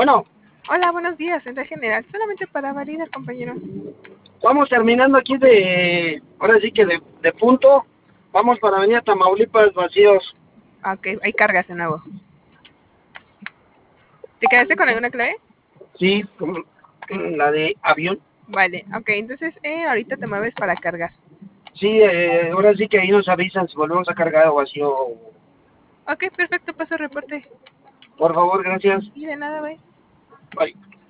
Bueno, Hola, buenos días, en general. Solamente para validar, compañero. vamos terminando aquí ahora sí que de punto. Vamos para Avenida Tamaulipas vacíos. Ok, hay cargas de nuevo. ¿Te quedaste con alguna clave? Sí, la de avión. Vale, ok, entonces ahorita te mueves para cargar. Sí, ahora sí que ahí nos avisan si volvemos a cargar o vacío. Ok, perfecto, paso reporte. Por favor, gracias. Y de nada, bye. Bye.